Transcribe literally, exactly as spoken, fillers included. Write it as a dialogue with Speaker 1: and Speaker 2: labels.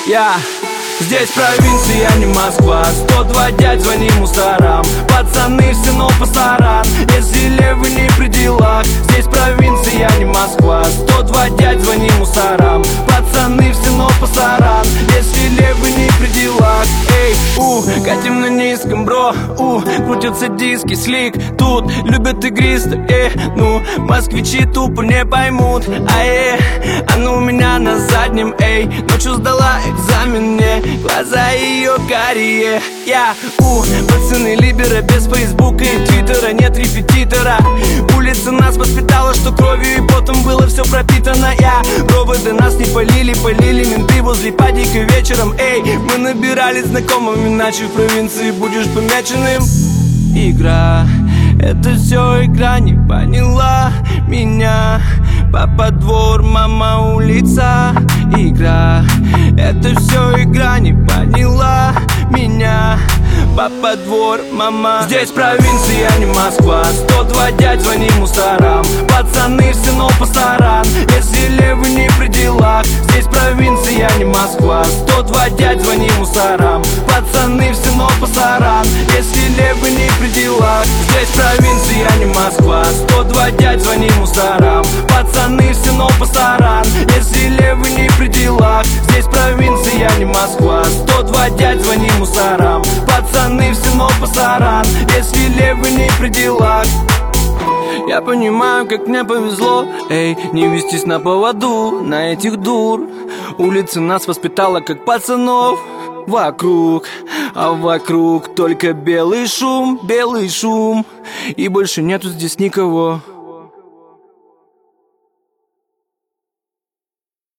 Speaker 1: Я здесь провинция, а не Москва. Сто два дядь, звони мусорам. Пацаны все, но пасаран. Если левый не при делах. Здесь провинция, а не Москва. Сто два дядь, звони мусорам. Пацаны все, но пасаран. Если левый не при делах. Эй, у, катим на низком, бро. У, крутятся диски, слик. Тут любят игристы, э, ну москвичи тупо не поймут. А э, а ну у меня на заднем, эй. Ночью сдала экзамен, мне глаза ее карие. Я, у, пацаны либера, без фейсбука и твиттера. Нет репетитора. Улица нас воспитала, что кровью и потом было все пропитано. Я, проводы нас не полили, полили менты возле падика вечером. Эй, мы набирали знакомым, иначе в провинции будешь помеченным. Игра, это все игра, не поняла меня. Папа двор, мама улица. Игра, это все игра, не поняла меня. Папа двор, мама. Здесь провинция, а не Москва. Сто два дядь, звони мусорам. Пацаны все, но пасаран. Если левый не при делах. Здесь провинция, а не Москва. Сто два дядь, звони мусорам. Пацаны все, но пасаран. Если левый не при делах. Здесь провинция, а не Москва. Сто два дядь, звони мусорам. Пацаны все, но пасаран. Если левый не при делах. Здесь провинция, а не Москва. Сто два дядь, звони мусорам. Пацаны все, но пасаран. Если левый не при делах. Я понимаю, как мне повезло, эй, не вестись на поводу, на этих дур. Улица нас воспитала, как пацанов. Вокруг, а вокруг только белый шум, белый шум. И больше нету здесь никого.